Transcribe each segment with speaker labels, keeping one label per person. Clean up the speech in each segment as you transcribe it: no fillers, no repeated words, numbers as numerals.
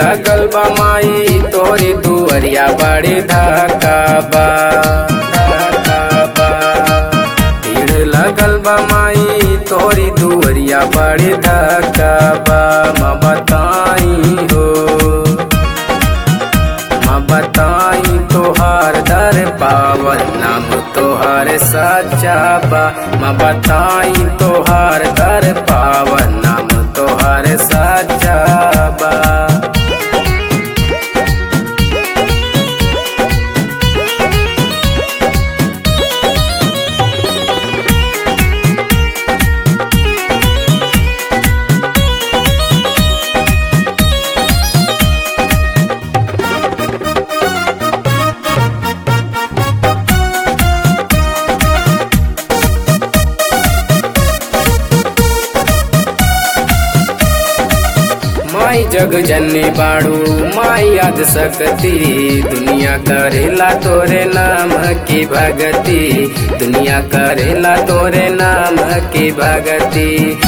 Speaker 1: लगल बा माई तोरी दुअरिया बड़ी धक्का बा भीड़ लगल बा माई तोरी दुअरिया बड़ी धक्का बा। माँ बताई हो माँ बताई तोहार दर पावन नाम तोहार सच्चा बा। माँ बताई तोहार दर पावन नाम तोहार सच्चा बा। माई जग जननी बाड़ू माई आद सकती दुनिया करेला तोरे नाम की भगती दुनिया करेला तोरे नाम की भगती।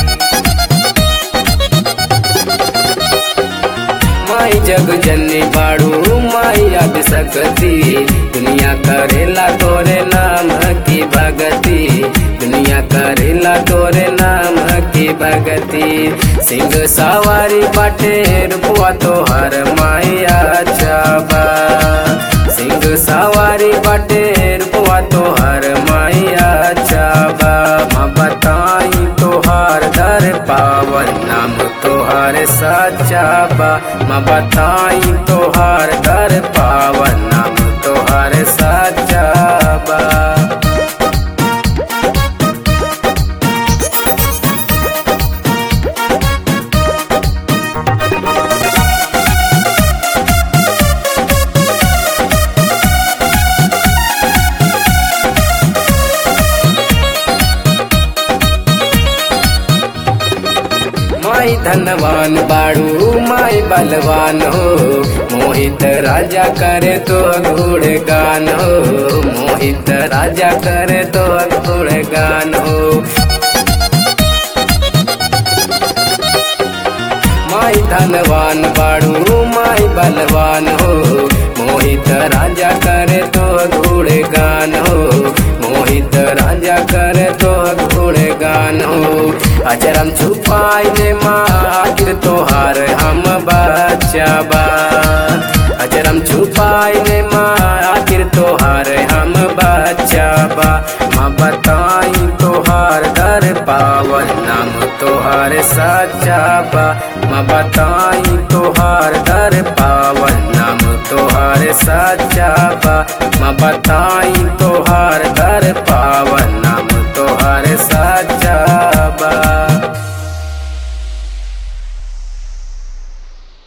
Speaker 1: माई जग जननी बाड़ू माई आद सकती दुनिया करेला तोरे नाम की भगती दुनिया करेला तोरे नाम की भगती। सिंह सवारी बाटे रुपवा तोहर माया चाबा सिंह सवारी बाटे रुपवा तोहर माया चाबा। माँ बताई तोहार दर पावन नाम तोहार सच्चा बा। माँ बताई तोहार दर पावन नाम तोहार सच्चा बा। माई धनवान बाड़ू माई बलवान हो मोहित राजा करे तो गुणगान हो मोहित राजा करे तो गुणगान हो। माई धनवान बाड़ू माई बलवान हो मोहित राजा करे तो गुणगान हो मोहित राजा करे तो गुणगान हो। अजरम छुपाई ने माँ आखिर तोहार हम बच्चा बा अजरम छुपाई ने माँ आखिर तोहार हम बच्चा बा। माँ बताई तोहार दर पावन नाम तोहार सच्चा बा। माँ बताई तोहार दर पावन नाम तोहार सच्चा बा। माँ बताई तोहार